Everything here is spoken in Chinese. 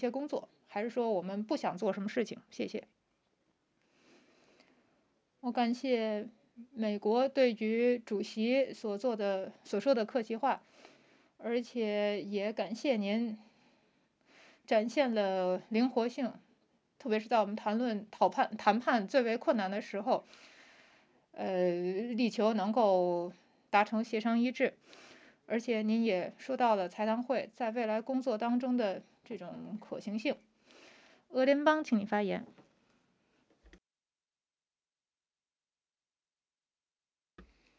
些工作，还是说我们不想做什么事情？谢谢。我感谢美国对局主席所说的客气话，而且也感谢您展现了灵活性，特别是在我们谈判最为困难的时候，力求能够达成协商一致。而且您也说到了财谈会在未来工作当中的这种可行性。俄联邦，请你发言。